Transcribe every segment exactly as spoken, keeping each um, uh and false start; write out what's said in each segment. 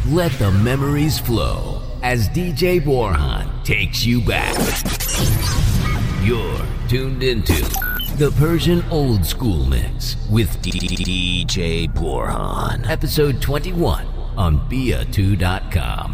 Let the memories flow as D J Borhan takes you back. You're tuned into the Persian Old School Mix with D J Borhan. Episode twenty-one on B A two dot com.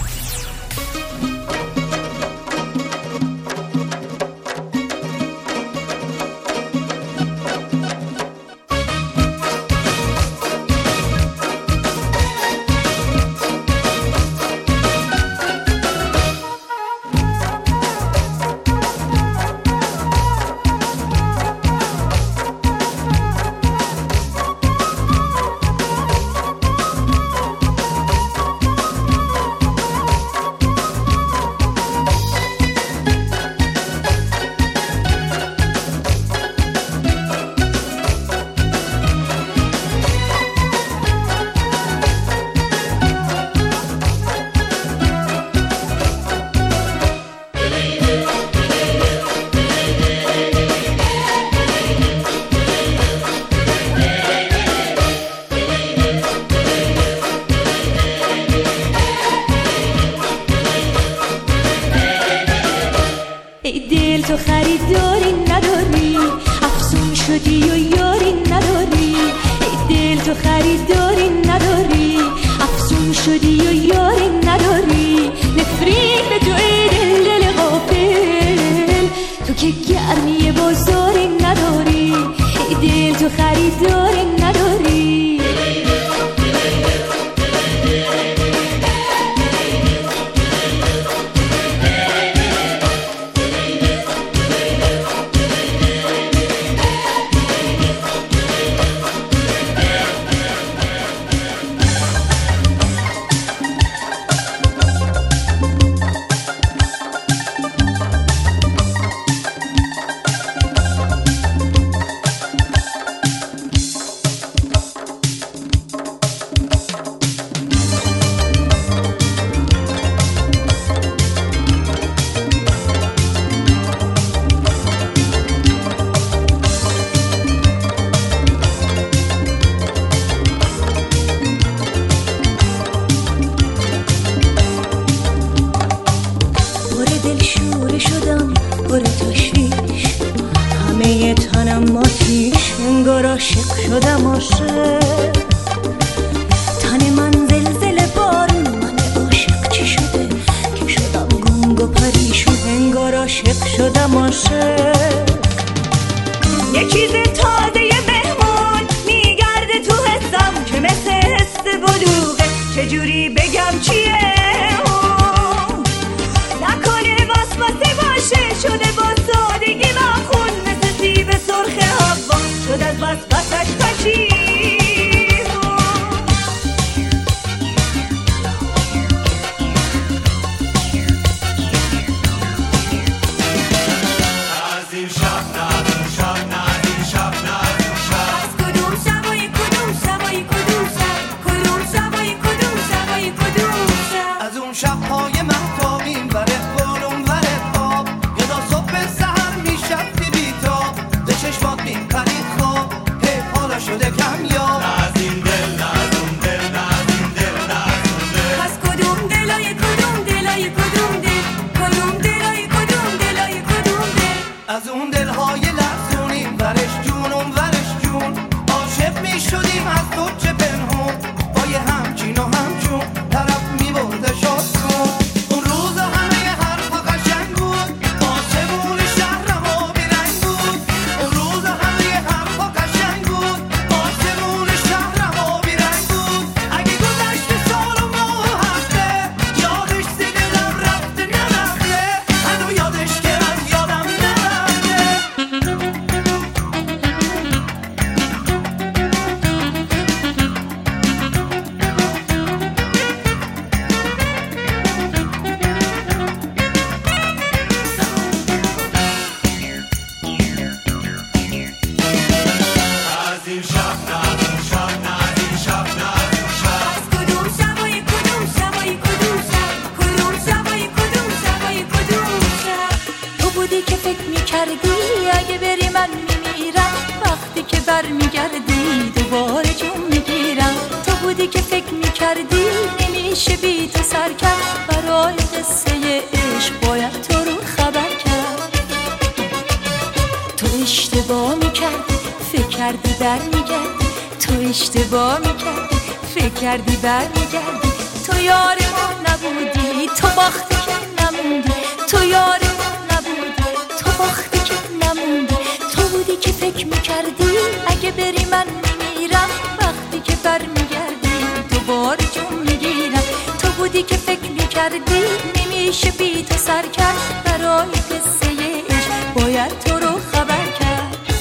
تو خریداری نداری، افسون شدی و یاری نداری. ای دل تو خریداری نداری، افسون شدی و یاری نداری. نفرین به تو ای دل دل غافل، تو که گرمی بازاری نداری. ای دل تو خریداری نداری. برمیگردی دوباره جون میگیرم. تو بودی که فکر میکردی نمیشه نمیشه بی تو سر کرد. برای قصه عشق باید تو رو خبر کرد. تو اشتباه میکردی فکر کردی بر میگردی. تو اشتباه میکردی فکر کردی بر میگردی. تو یار ما نبودی تو باختی که نموندی. تو یار ما نبودی تو باختی که نموندی. تو بودی که فکر میکردی اگه بری من میمیرم. وقتی که بر میگردی دوباره جون میگیرم. تو بودی که فکر میکردی نمیشه بی تو سر کرد. برای قصه عشق باید تو رو خبر کرد.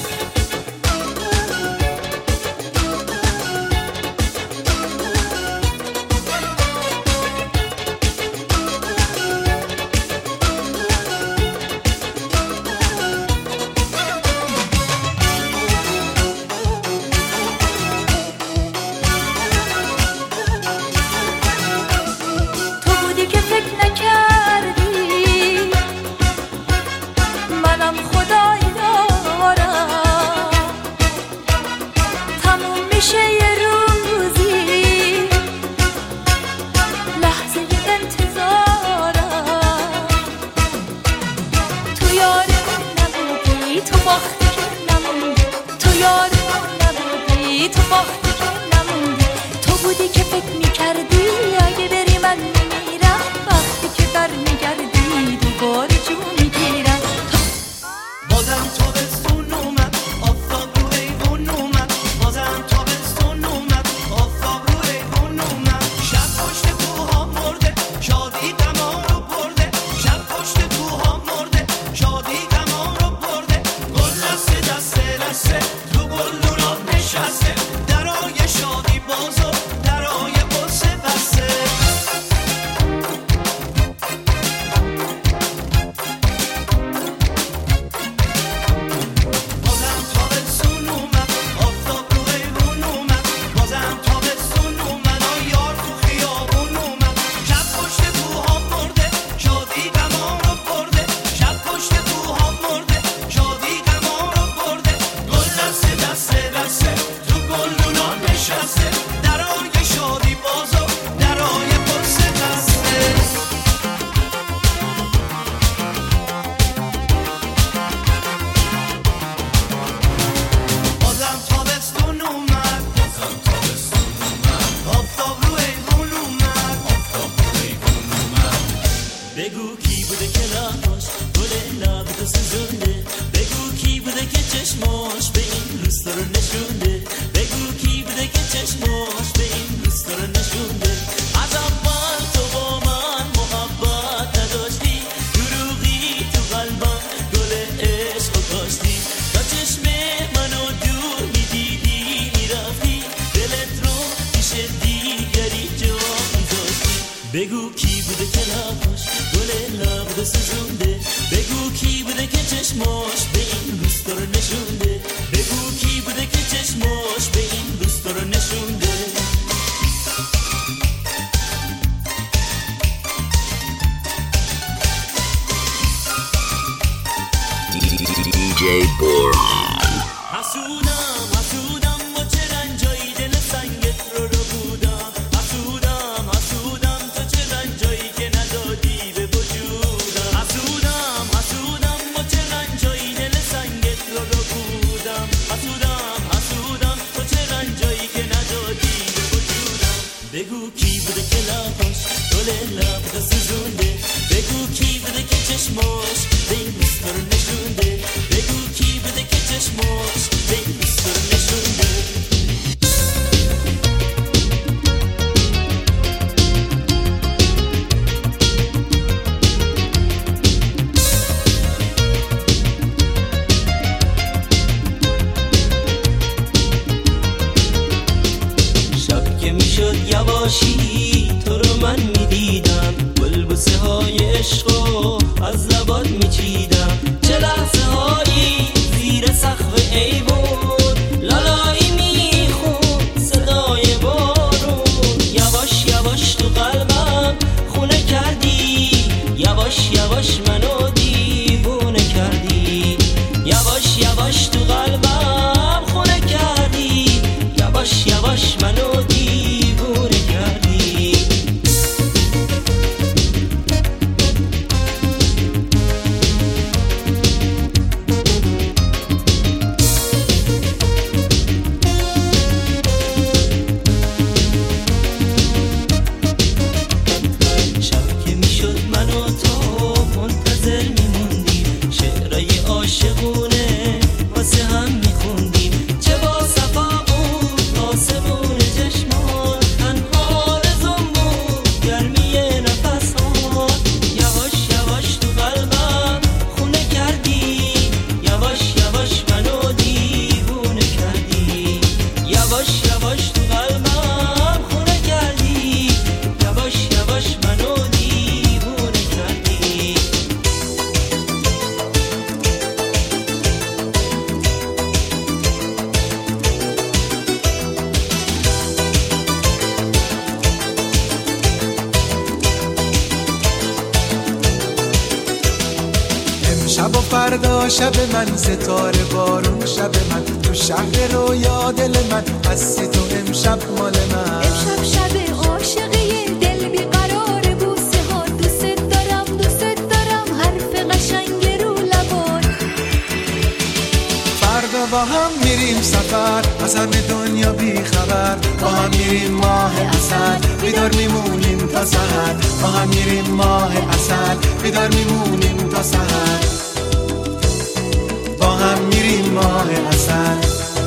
بگو کی بوده که لباش گل لب سوزونده. بگو کی بوده که چشماش به این روستا رو نشونده. بگو کی بوده که چشماش به این روستا رو نشونده. دی جی بورهان. حسودم حسودم با چه رنجایی دل سنگت رو رو بودم. حسودم حسودم تو چه رنجایی که ندادی به وجودم. حسودم حسودم با چه رنجایی دل سنگت رو رو بودم. حسودم حسودم تو چه رنجایی که ندادی به وجودم. بگو کی بوده که لباش گل لب سوزونده. بگو کی بوده که چشماش به این روستا رو نشونده. بگو کی بوده که چشماش به این روستا رو نشونده. شب که میشد یواشی تو رو من میدیدم. بلبوسه های عشقو از لبات میچیدم. فردا شب من ستاره بارون شب من تو شهر رویا دل من هستی تو امشب مال من امشب شب عاشقی دل بیقرار بوسه ها دوست دارم دوست دارم حرف قشنگ رو لبان فردا با هم میریم سفر از همه دنیا بی خبر با هم میریم ماه عسل بیدار میمونیم تا سحر با هم میریم ماه عسل بیدار میمونیم تا سحر با هم میریم ماه عسل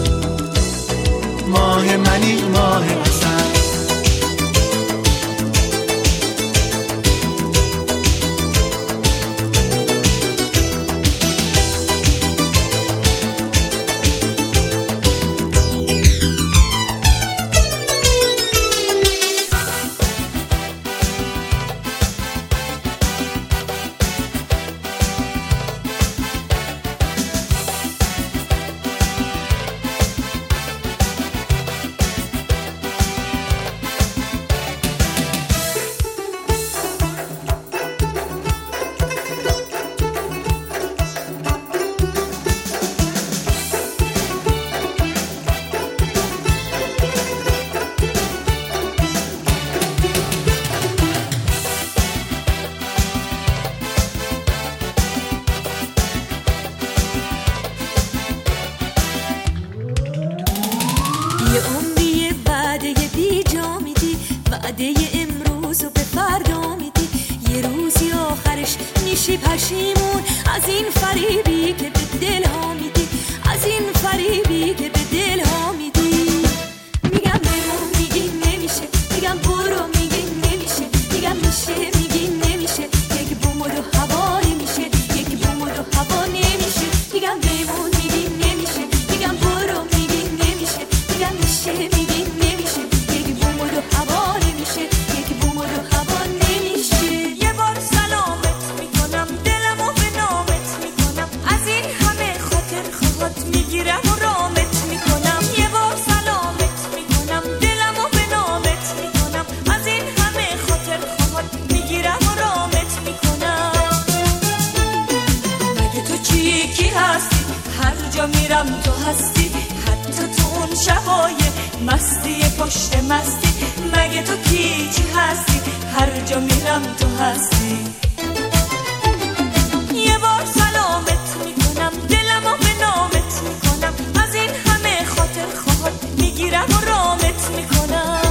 ماه منی ماه عسل یه عمری وعده بی جا میدی وعده امروز و به فردا میدی یه روزی آخرش میشی پشیمون از این فریبی که به دل ها میدی از این فریبی که به دل ها میدی میگم بمون میگی نمیشه میگم برو میگی نمیشه میگم میشه میگی نمیشه یک بوم و دو هوا نمیشه یک بوم و دو هوا نمیشه میگم بمون میگی نمیشه میگم برو میگی نمیشه میگم میشه میگی نمیشه یک بوم و دو هوا نمیشه یک بوم و دو هوا نمیشه یه بار سلامت میکنم دلمو به نامت میکنم از این همه خاطر خواهد میگیرم و رامت میکنم یه بار سلامت میکنم دلمو به نامت میکنم از این همه خاطر خواهد میگیرم و رامت میکنم مگه تو چی کی هستی هر جا میرم تو هستی حتی تو اون شبای مستی پشت مستی مگه تو کی چی هستی هر جا میرم تو هستی یه بار سلامت میکنم دلمو به نامت میکنم از این همه خاطر خواهد میگیرم و رامت میکنم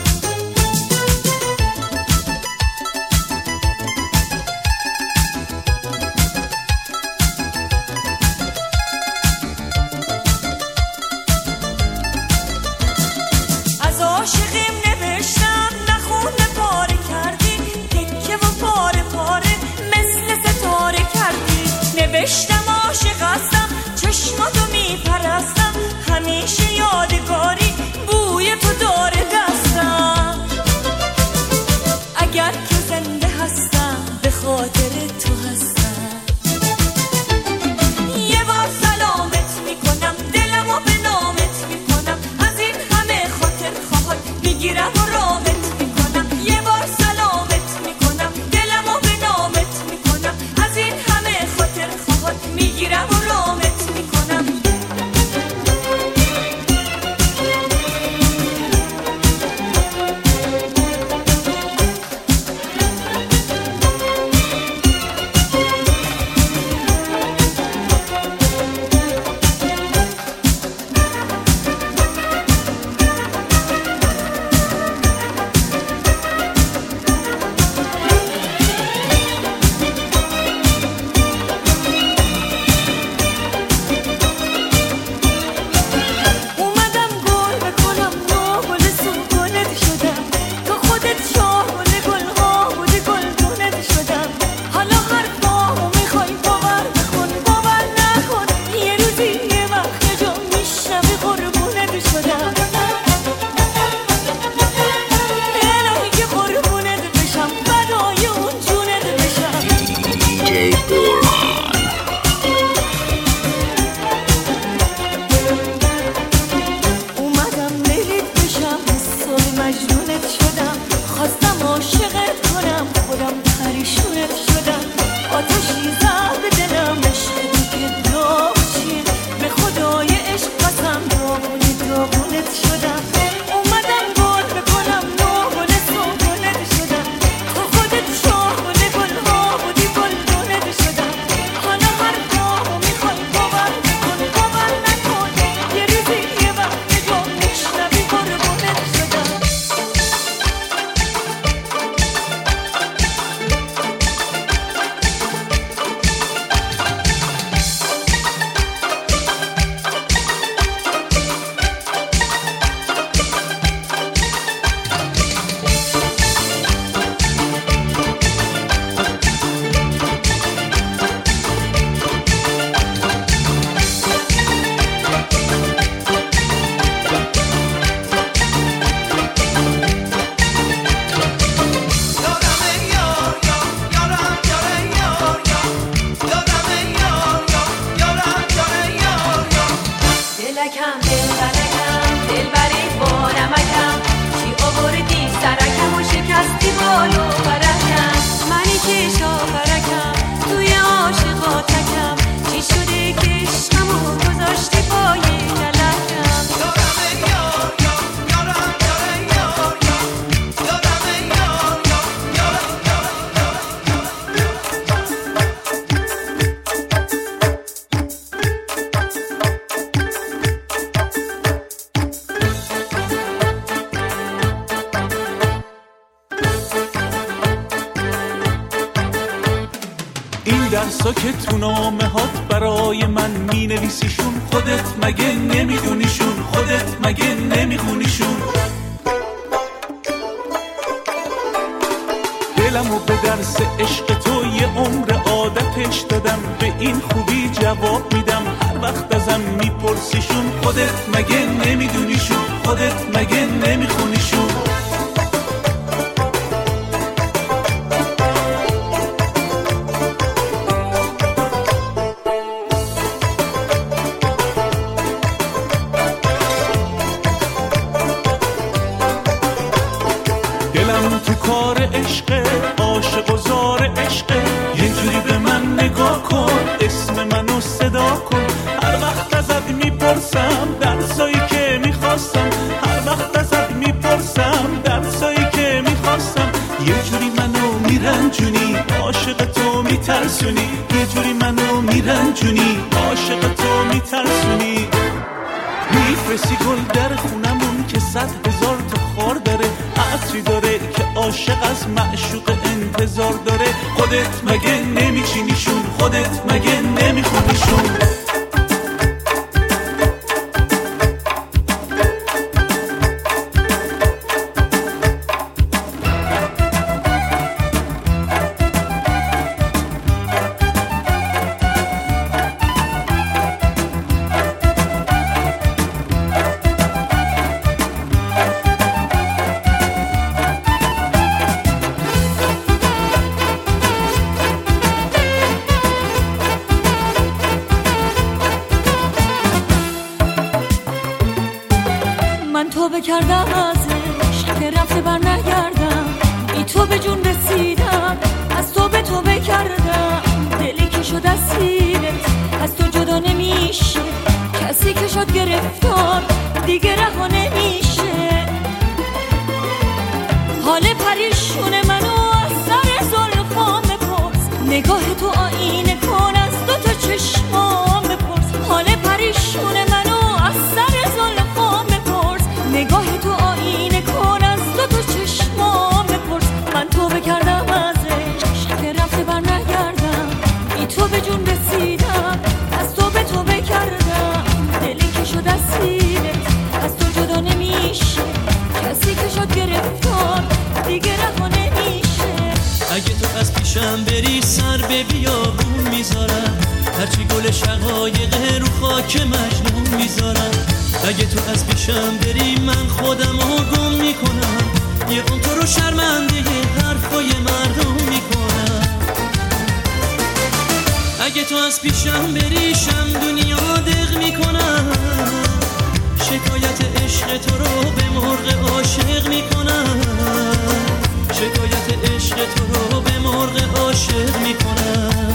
از عاشقیم نوشتم نخونه پاره کردی تکه و پاره پاره مثل ستاره کردی نوشتم عاشق هستم چشماتو میپرستم همیشه یادگاری بوی تو داره دستم اگر که زنده هستم به خاطر تو هستم یه بار سلامت میکنم دلمو به نامت میکنم از این همه خاطر خواهد میگیرم و رامت میکنم یه بار سلامت میکنم دلمو به نامت میکنم از این همه خاطر خواهد میگیرم و رامت میکنم اومدم گل بکنم ناگل سوگلت شدم تو خودت شاهل گلها بودی گلدونت شدم حالا حرفامو میخوای باور بکن باور نکن یه روزی یه وقت یه جا میشنوی قربونت شدم الهی که قربونت بشم فدای اون جونت بشم دی جی Burhan. اومدم لیلیت بشم حسابی مجنونت شدم خواستم عاشقت کنم خودم پریشونت شدم آتشی زد به دلم عشق درسا که تو نامه هات برای من می نویسیشون، خودت مگه نمیدونیشون؟ خودت مگه نمیخونیشون؟ دلمو به درس عشق تو یه عمر عادتش دادم، به این خوبی جواب میدم هر وقت ازم میپرسیشون، خودت مگه نمیدونیشون؟ خودت مگه نمیخونیشون؟ دلم تو کار عشقه، عاشق و زار عشقه، یه جوری به من نگاه کن، اسم منو صدا کن، هر وقت ازت میپرسم درسایی که میخواستم، هر وقت ازت میپرسم درسایی که میخواستم، یه جوری منو میرنجونی، عاشق تو میترسونی، یه جوری منو میرنجونی، عاشق تو میترسونی. میفرستی گل در خونمون که صد هزار تا خار داره، عطری داره که عاشق از معشوق انتظار داره، خودت مگه نمیچینیشون؟ خودت مگه نمیخونیشون؟ توبه کردم ازش که رفته بر نگردم، بی تو به جون رسیدم، از تو به توبه کردم، دلی که شد اسیرت از تو جدا نمیشه، کسی که شد گرفتار دیگه رها نمیشه، حال پریشون منو از سر زلفام بپرس، نگاه تو آینه کن از دو تا چشمام بپرس، حال پریشون منو از سر زلفام بپرس، نگاه تو آینه کن از دو تا چشمام بپرس، من توبه کردم ازش که رفته بر نگردم، بی تو به جون رسیدم، از تو به توبه کردم، دلی که شد اسیرت از تو جدا نمیشه، کسی که شد گرفتار دیگه رها نمیشه. اگه تو از پیشم بری سر به بیابون میذارم، هرچی گل شقایقه رو خاک مجنون میذارم، اگه تو از پیشم بری من خودمو گم میکنم، یه اون تو رو شرمنده حرفای مردم میکنم، اگه تو از پیشم بری شم دنیا دق میکنم، شکایت عشق تو رو به مرغ عاشق میکنم، شکایت عشق تو رو به مرغ عاشق میکنم،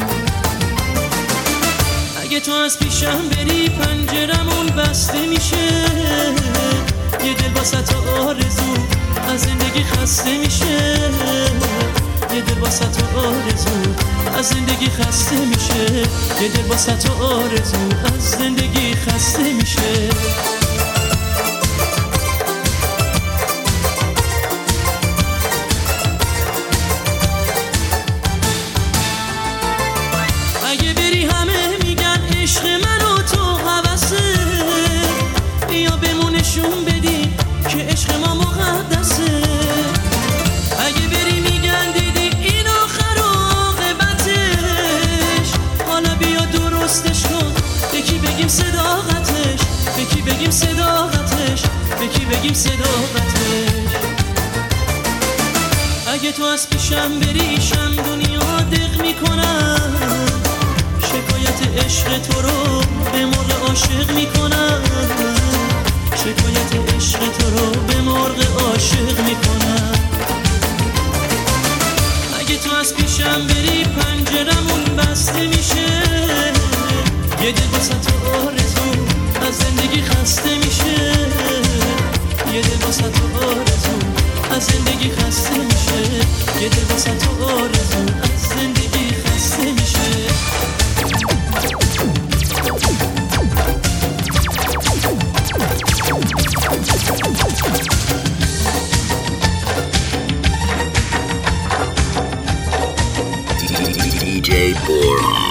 اگه تو از پیشم بری پنجرمون بسته میشه، یه دل واسه تو آرزو از زندگی خسته میشه، یه دل واسه تو آرزو از زندگی خسته میشه، یه دل واسه تو آرزو از زندگی خسته میشه. اگه بری همه میگن عشق منو تو هوسه، بیا بمونشون بدی که عشق ما مقدسه، اگه بری میگن دیدی این آخر عاقبتش، حالا بیا درستش کن، به کی بگیم صداقتش، به کی بگیم صداقتش، به کی بگیم صداقتش، اگه تو از پیشم بری شم دنیا دق میکنم، شکایت عشق تو رو به مرغ عاشق میکنم، شکایت عشق تو رو به مرغ عاشق میکنم، اگه تو از پیشم بری پنجرمون بسته میشه، یه دل واسه تو آرزو از زندگی خسته میشه، یه دل واسه تو آرزو از زندگی خسته میشه، یه دل واسه تو آرزو از زندگی خسته میشه. دی جی جی بورهان.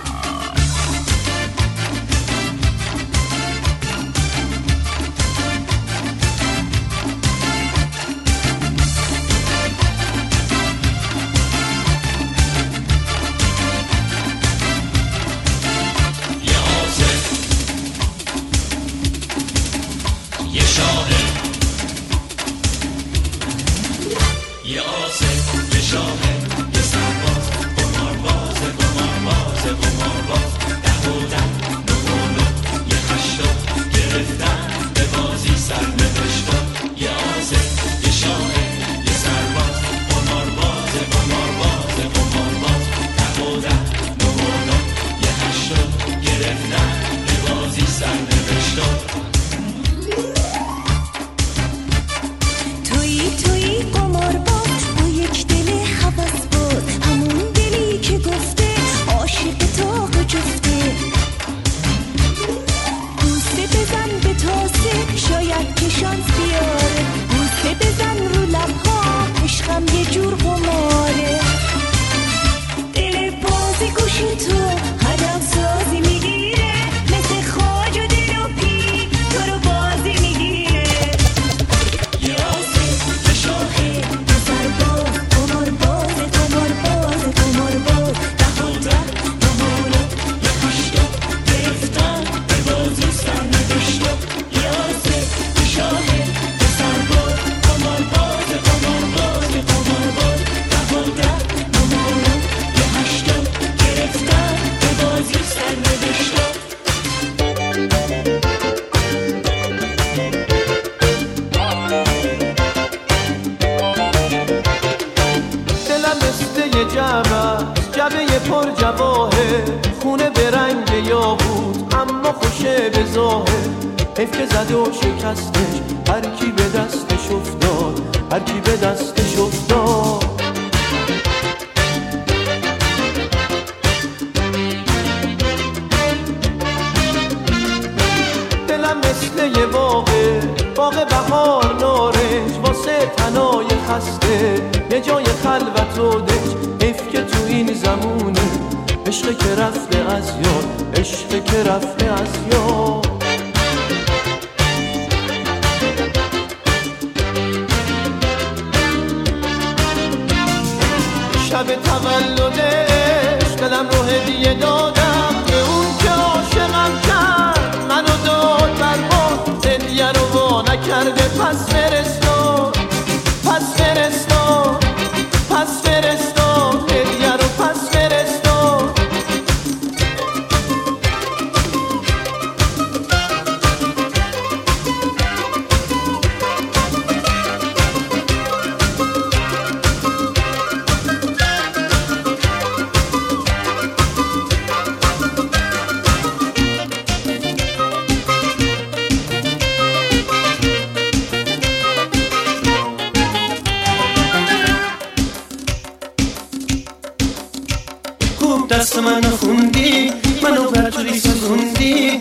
دست منو خوندی، منو برجوری سوزوندی.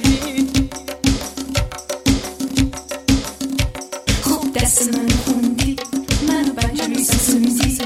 خوب دست منو خوندی، منو برجوری سوزوندی.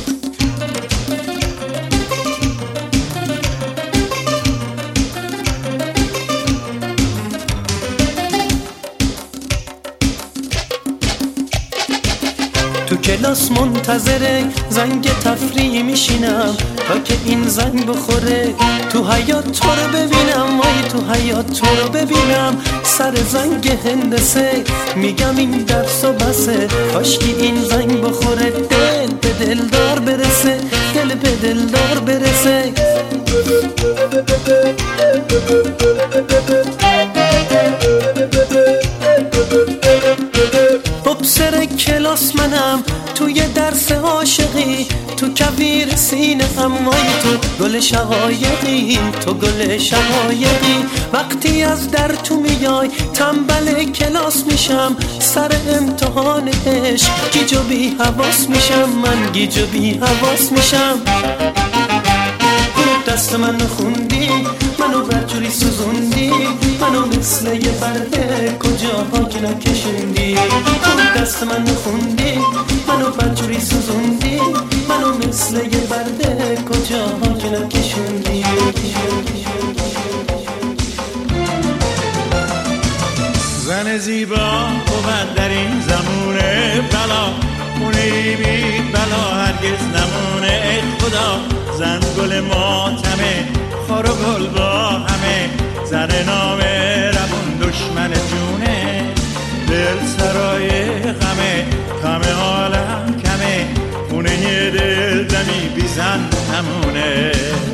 تو کلاس منتظره زنگ تفریح میشینم تا که این زنگ بخوره. تو حیاط تو رو ببینم، وای تو حیاط تو رو ببینم. سر زنگ هندسه میگم این درس و بسه، کاشکی این زنگ بخوره. دل به دلدار برسه، دل به دلدار برسه. مبصر کلاس منم توی درس عاشقی، تو کویر سینه امای تو گل شقایقی، تو گل شقایقی. وقتی از در تو میای تنبل کلاس میشم، سر امتحان عشق گیج و بی حواس میشم، من گیج و بی حواس میشم. دست منو خوندی، منو برجوری سوزوندی. منو مثل یه برده کجاها که نکشوندی. دست منو خوندی، منو برجوری سوزوندی. منو مثل یه برده کجاها که نکشوندی. خدا زن گل ماتمه خار و گل با همه زر نامه روون دشمن جونه دل سرای غمه غم عالم کمه خونه یه دل دمی بی زن نمونه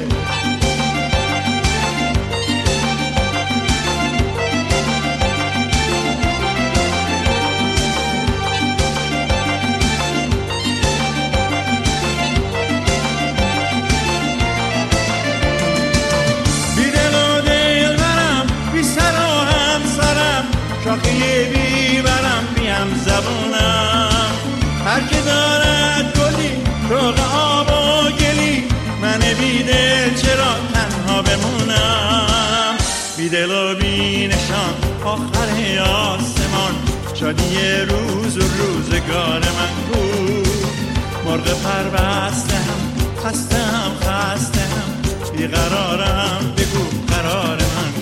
شاخه بیبرم بیم زبونم هر که دارد گلی روغ آب و گلی من بیدل چرا تنها بمونم بیدل و بینشان آخر آسمان شادی روز و روزگار من بود مرغ پر بستم خستم خستم بیقرارم بگو قرار من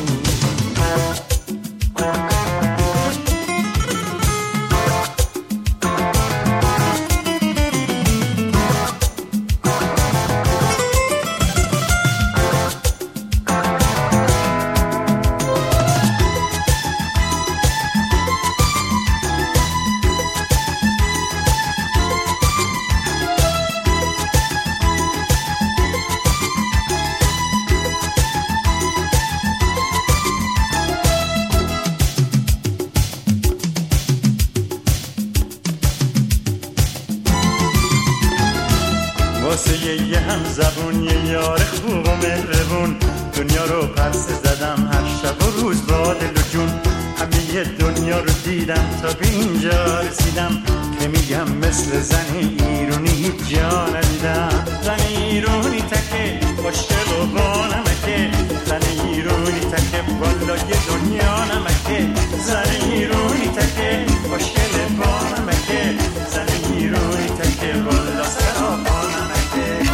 واسه یه هم زبون یه یار خوب و مهربون دنیا رو پرسه زدم هر شب و روز با دل و جون همه یه دنیا رو دیدم تا به اینجا رسیدم که میگم مثل زن ایرونی هیچ جا ندیدم زن ایرونی تکه خوشگل و با نمکه زن ایرونی تکه والا یه دنیا نمکه زن ایرونی تکه خوشگل با نمکه زن ایرونی تکه والا سرا با نمکه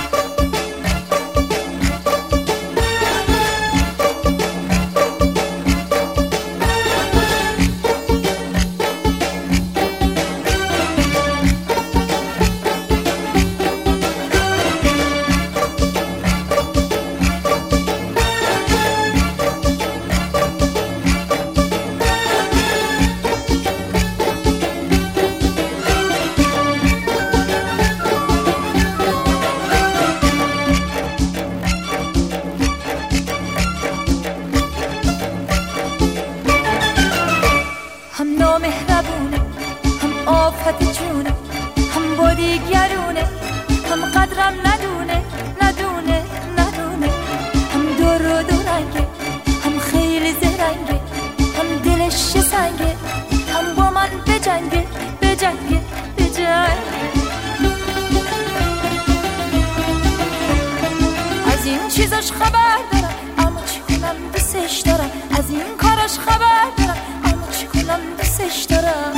چیزاش خبر دارم اما چی کنم دوستش دارم از این کاراش خبر دارم اما چی کنم دوستش دارم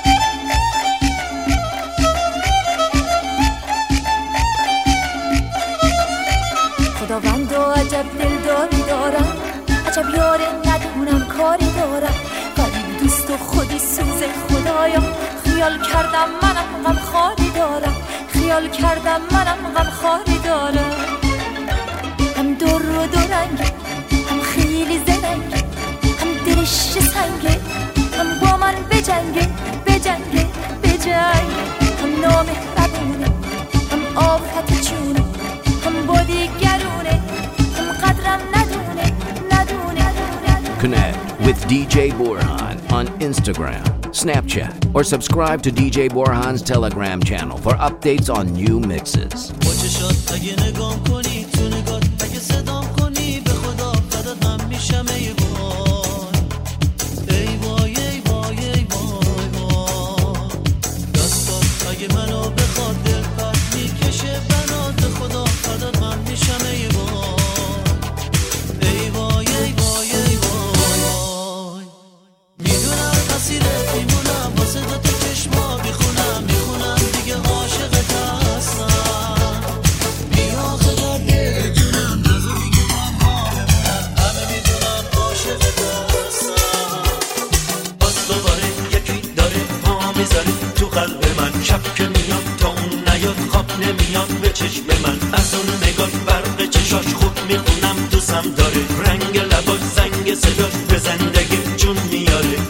خداوند و عجب دلداری دارم عجب یاره ندونم کاری دارم قریب دوست و خودی سوز خدایا خیال کردم منم غم خاری دارم خیال کردم منم غم خاری دارم هم دور و دورنگه هم خیلی زرنگه هم دلش سنگه هم با من بجنگه بجنگه بجنگه هم نامهربونه هم آفت چونه هم با دیگرونه هم قدرم ندونه ندونه Connect with D J Borhan on Instagram, Snapchat, or subscribe to D J Borhan's Telegram channel for updates on new mixes. میخونم دیگه عاشقت هستم بیا خدا دل چشم من، از اون نگاه برق چشاش خوب میخونم دوستم داره، رنگ لباش زنگ صداش به زندگی جون میاره.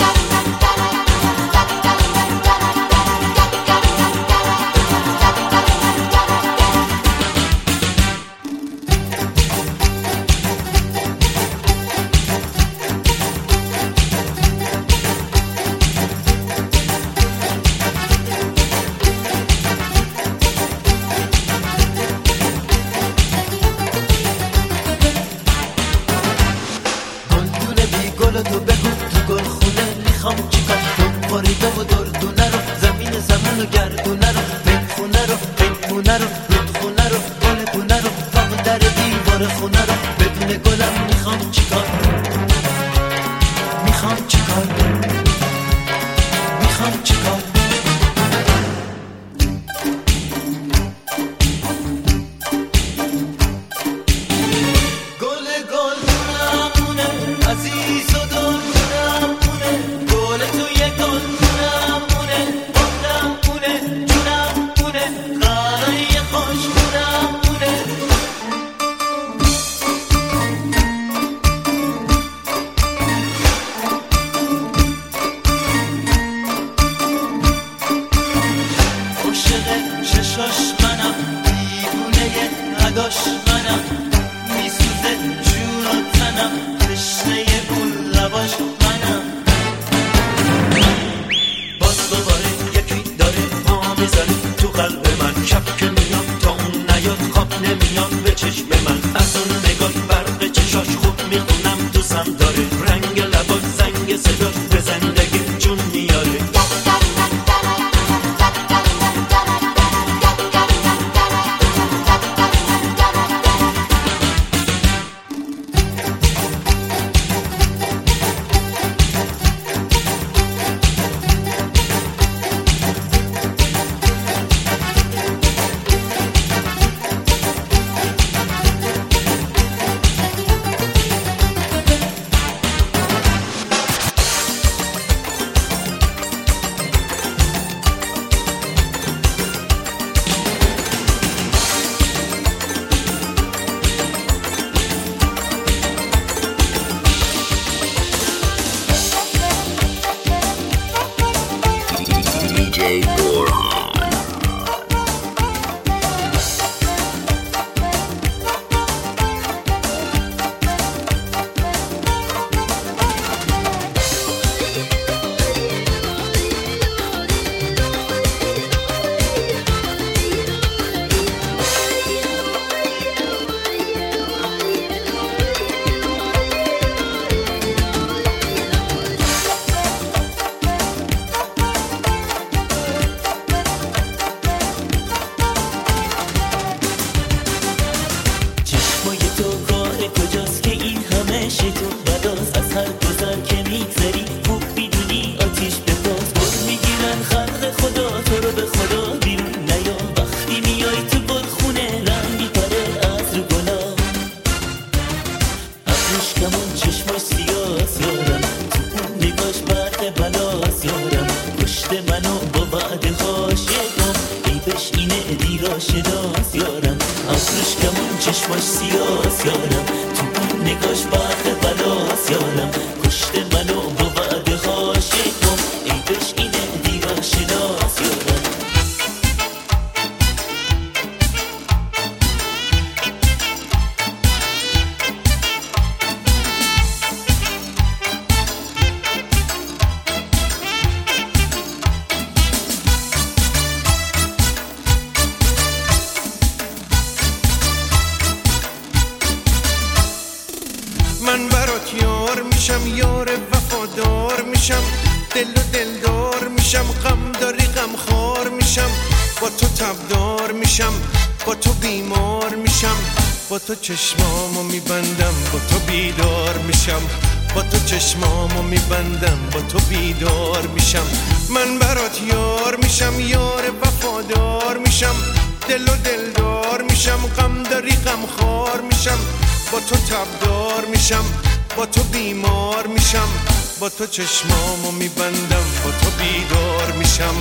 من برات یار میشم، یار وفادار میشم، دل و دلدار میشم، غم داری غم خار میشم، با تو تبدار میشم، با تو بیمار میشم، با تو چشمامو میبندم، با تو بیدار میشم، با تو چشمامو میبندم، با تو بیدار میشم. من برات یار میشم، یار وفادار میشم، دل و دلدار میشم، غم داری غم خار میشم، با تو تبدار میشم، با تو بیمار میشم، با تو چشمامو میبندم، با تو بیدار میشم.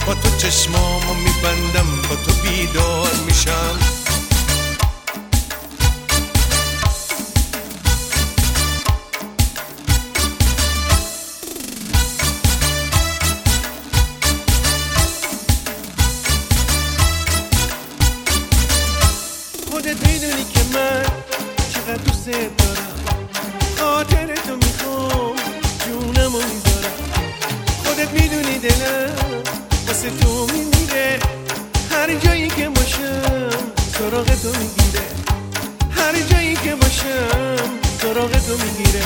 با تو چشمامو میبندم، با تو بیدار میشم. خودت میدونی که من چقدر دوست دارم، خاطر تو میخوام جونمو میذارم. خودت میدونی دلم واسه تو میمیره، هر جایی که باشم سراغ تو میگیره، هر جایی که باشم سراغ تو میگیره.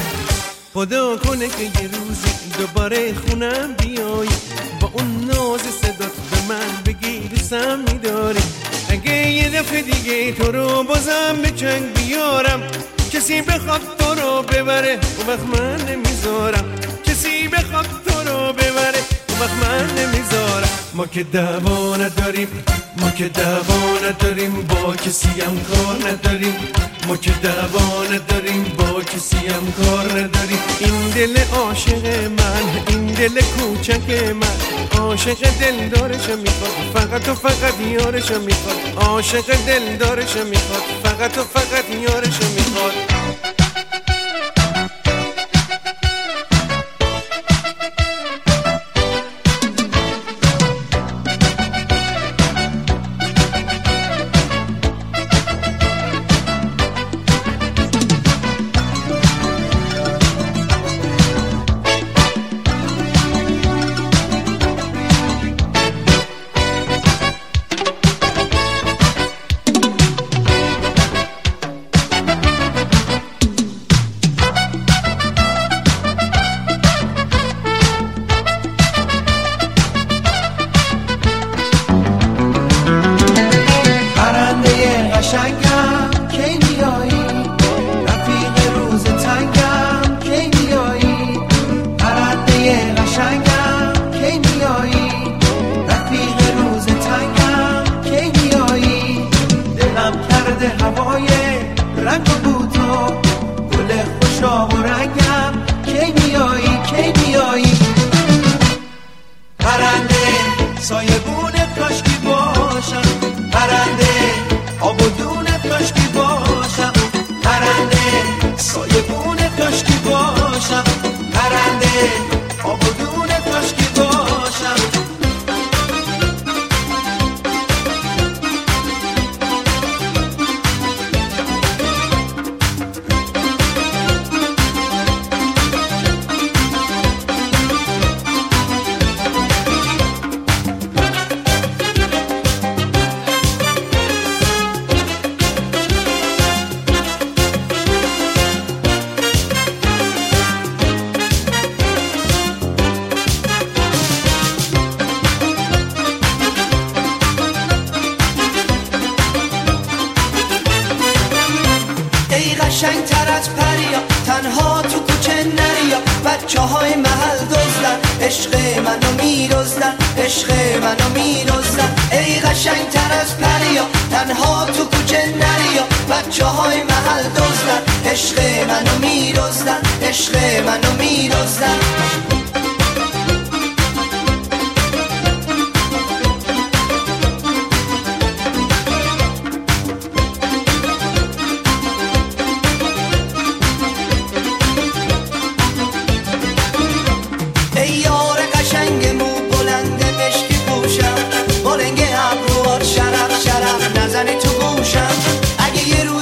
خدا کنه که یه روزی دوباره خونم بیای، با اون ناز صدات به من بگی دوستم میداری. اگه یه دفعه دیگه تو رو بازم به چنگ بیارم، کسی بخواد تو رو ببره اون وقت من نمیذارم، کسی بخواد تو رو ببره اون وقت من نمیذارم. ما که دعوا نداریم، ما که دعوا نداریم، با کسی هم کار نداریم، ما که دعوا نداریم، با کسی هم کار نداریم. این دل عاشق من، این دل کوچک من، عاشق دل دارش میخواد، فقط و فقط یارش میخواد، عاشق دل دارش میخواد، فقط و فقط یارش میخواد.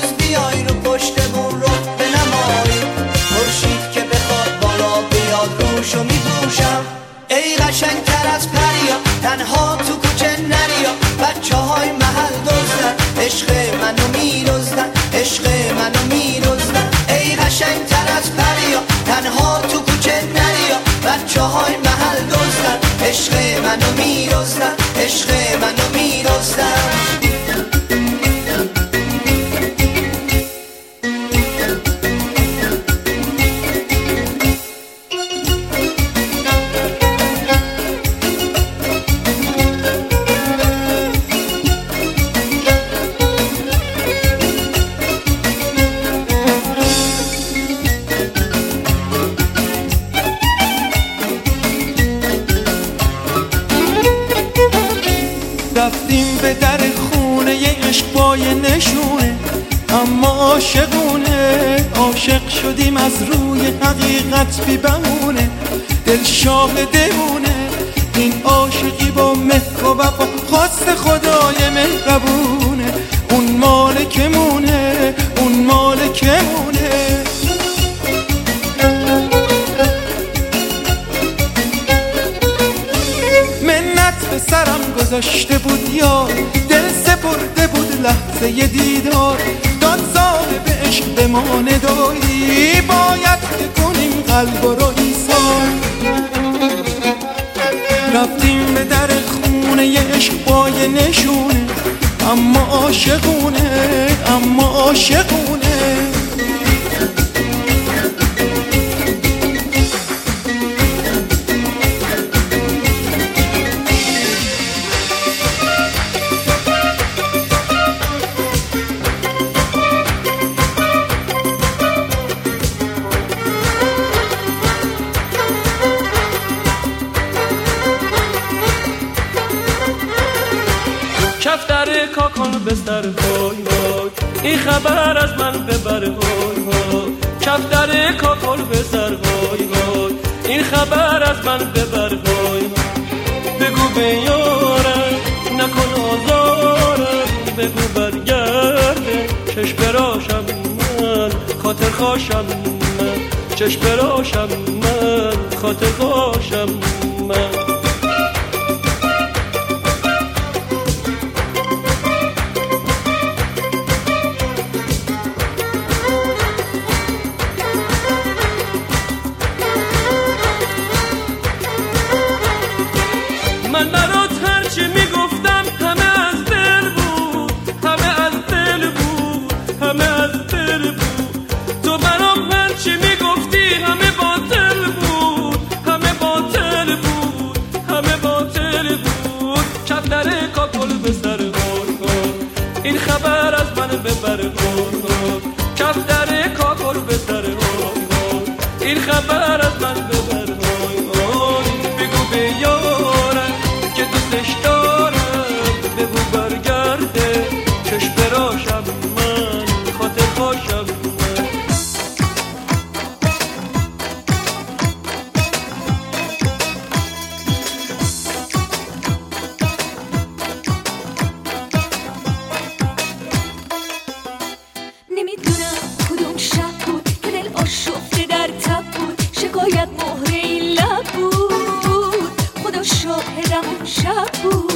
خورشید که بخواد بالا بیاد رو نشونه، اما عاشقونه. عاشق شدیم از روی حقیقت بی بهونه، دل شاهدمونه. این عاشقی با مهر و وفا خواست خدای مهربونه. اون مالکمونه، اون مالکمونه. منت به سرم گذاشته بود یار، دل سپرده بود لحظه ی دیدار. داد صاحب عشق به ما ندایی، باید که کنیم قلب رو ایثار. رفتیم به در خونه ی عشق با یه نشونه، اما عاشقونه، اما عاشقونه. کفتر کاکل بستر های های، این خبر از من ببر های های. کفتر کاکل بستر های های، این خبر از من ببر های های. بگو به یارم نکن آزارم، بگو برگرده چشم براشم من، خاطر خواشم من. چشم براشم من، خاطر خواشم من. من برات هرچی میگفتم همه از دل بود، همه از دل بود، همه از دل بود. تو برام هرچی میگفتی همه باطل بود، همه باطل بود، همه باطل بود. کفتر کاکل به سر غار، این خبر از من ببر غار. کفتر کاکل به سر غار، این خبر از من ببر غار. بگو به یارم که دوستش دارم، بگو برگرده چشم براشم من، خاطر خواشم من. نمیدونم کدوم شب بود که دل آشفته در تب بود، شکایت مهره این لب بود. خدا شاهدم اون شب بود،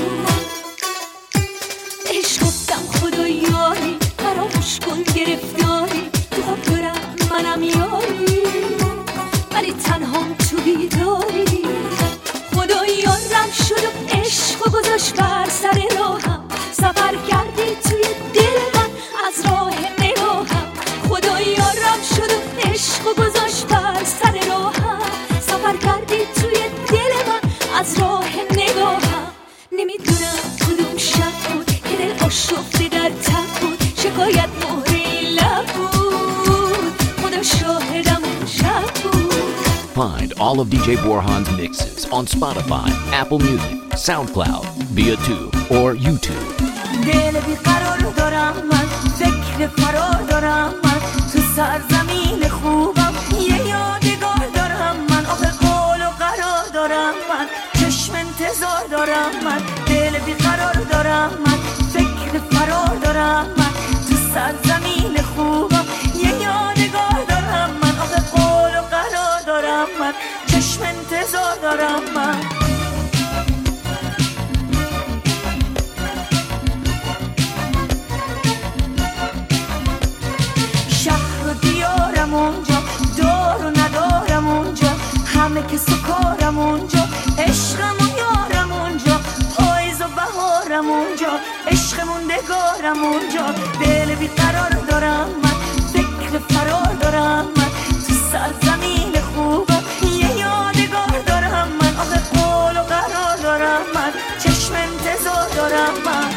بهش گفتم خدا یاری فراموش کن گرفتاری، تو خواب دارم منم یاری، ولی تنهام تو بیداری. خدا یارم شد و عشق و گذاشت بر سر راهم، سفر کردی توی دل من از راه نگاهم. خدا یارم شد و عشق و گذاشت بر سر راهم، سفر کردی توی دل من از راه نگاهم. نمیدونم کدوم شب بود که دل آشفته در تب بود، شکایت مهره لب بود. خدا شاهدم اون شب بود. Find all of D J Borhan's mixes on Spotify, Apple Music, SoundCloud, via Tube or YouTube. دل بیقرار دارم من، فکر فرار دارم من، تو سرزمین خوبم یه یادگار دارم من. آخه قول و قرار دارم من، چشم انتظار دارم من. دل بیقرار دارم من، فکر فرار دارم من، تو سرزمین خوبم یه یادگار دارم من. آخه قول و قرار دارم من، چشم انتظار دارم من. شهر و دیارم اونجا، دار و ندارم اونجا، همه که سکارم اونجا، عشقم و یارم اونجا، پاییز و بهارم اونجا، عشق موندگارم اونجا. دل بیقرار دارم من، فکر فرار دارم من، تو سرزمین خوبم یه یادگار دارم من. آخه قول و قرار دارم من، چشم انتظار دارم من.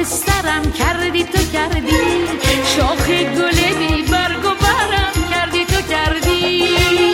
خاکسترم کردی تو کردی، شاخ گل بی برگ و برم کردی تو کردی.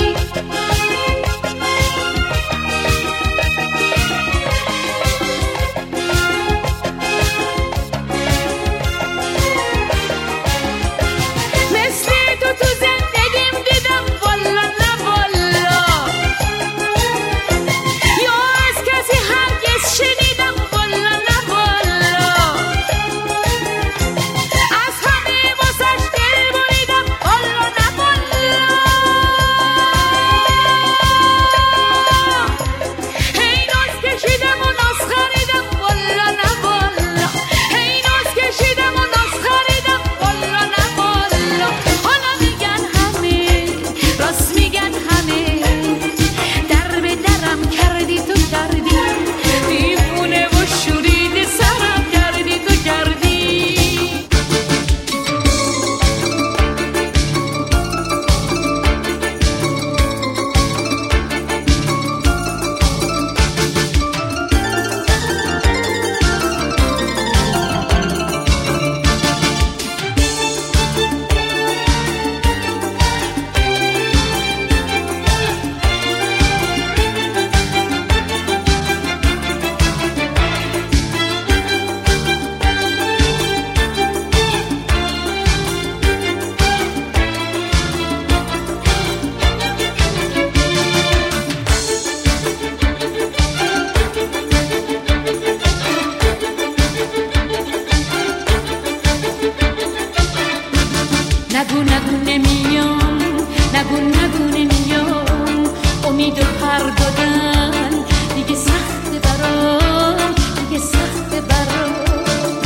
نگو نگو نمیام، نگو نگو نمیام، امید و پر دادن دیگه سخته برام، دیگه سخته برام.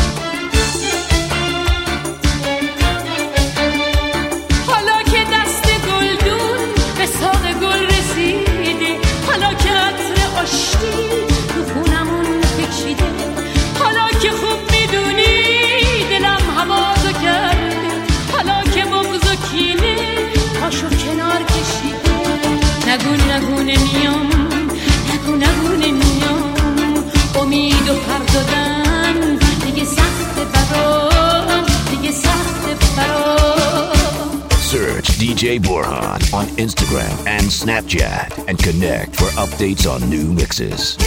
حالا که دست گلدون به ساق گل رسیده، حالا که عطر آشتی تو خونمون کشیده، حالا که خوب میدونی دلم هوازو کرده، حالا که بغض و کینه پاشو کنار کشیده. نگو نگو نمیام، نگو نگو نمیام، امید و پر دادن دیگه سخت برام، دیگه سخت برام. Search D J Borhan on Instagram and Snapchat and connect for updates on new mixes.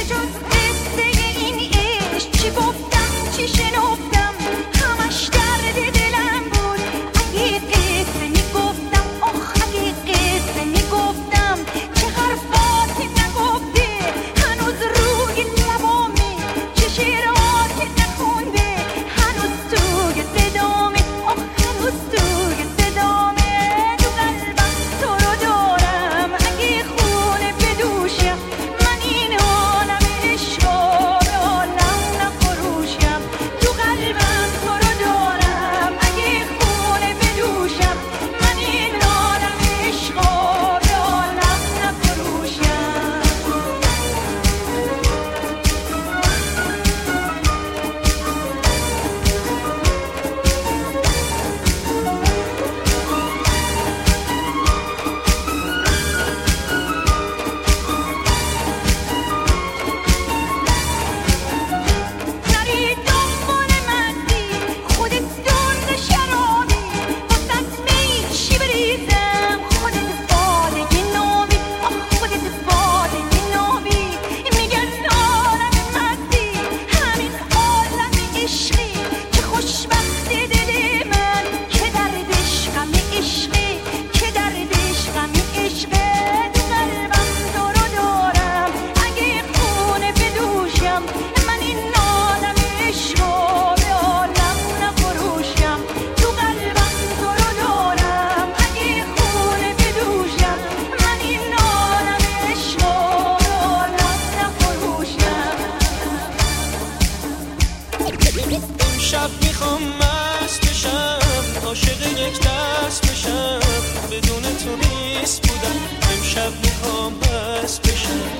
امشب میخوام مست بشم، عاشق یک دست بشم، بدون تو نیست بودم. امشب میخوام مست بشم،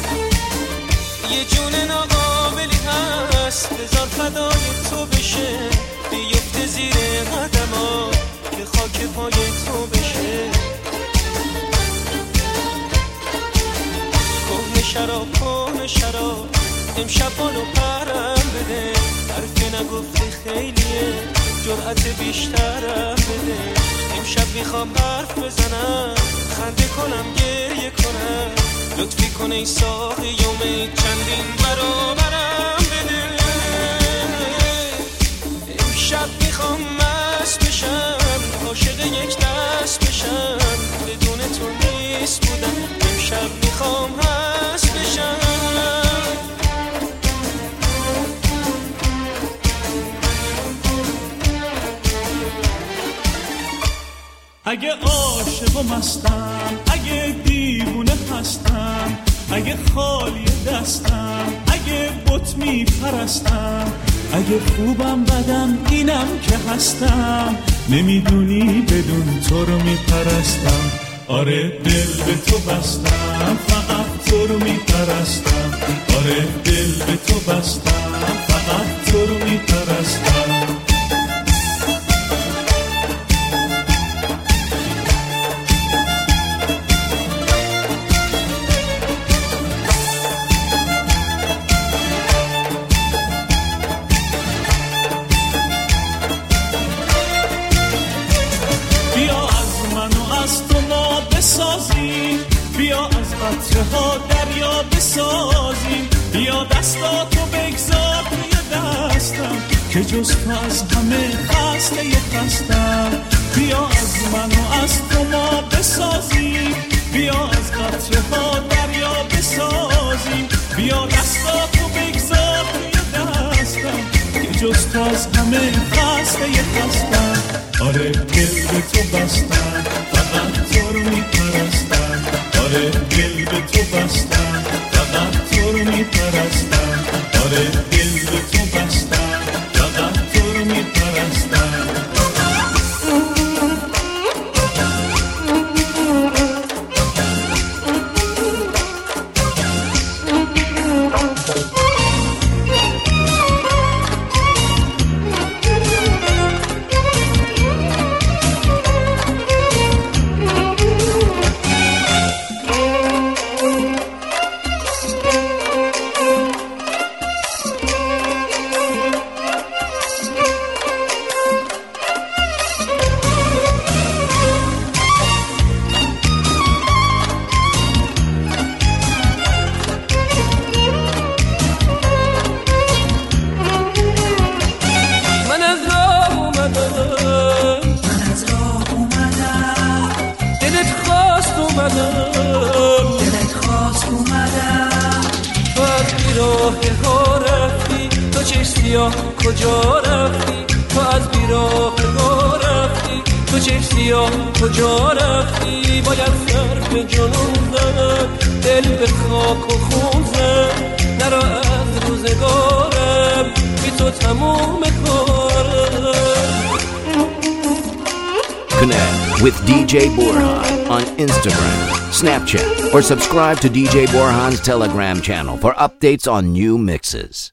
یه جون ناقابلی هست، بذار فدای تو بشه، بیفته زیر قدما که خاک پای تو بشه. کهنه شراب کهنه شراب، امشب بالو پرم بده، حرف نگفته خیلیه جرأت بیشترم بده امشب میخوام حرف بزنم خنده کنم گریه کنم لطفی کن ای ساقی یوم چندین برابرم بده امشب میخوام مست بشم عاشق یک دست بشم بدون تو نیست بودم امشب میخوام هست بشم اگه عاشق و مستم اگه دیوونه هستم اگه خالی دستم اگه بت میپرستم اگه خوبم بدم اینم که هستم نمیدونی بدون تو رو میپرستم آره دل به تو بستم فقط تو رو میپرستم آره دل به تو بستم فقط تو رو میپرستم بیا از قطره ها دریا بسازیم بیا دستاتو بگذار توی دستم که جز تو از همه خسته ی خستم بیا از من و از تو ما بسازیم بیا از قطره ها دریا بسازیم بیا دستاتو بگذار توی دستم که جز تو از همه خسته ی خستم آره دل به تو بستم فقط تو رو میپرستم آره دل به تو بستم فقط تو رو میپرستم آره دل به تو بستم فقط تو رو میپرستم کجا رفتی تو از بیراه ها رفتی تو چه سیاه کجا رفتی باید سر به جنون زد دل به خاک و خون زد نرا از روزگارم بی تو تموم کارم. Connect with D J Borhan on Instagram, Snapchat, or subscribe to D J Borhan's Telegram channel for updates on new mixes.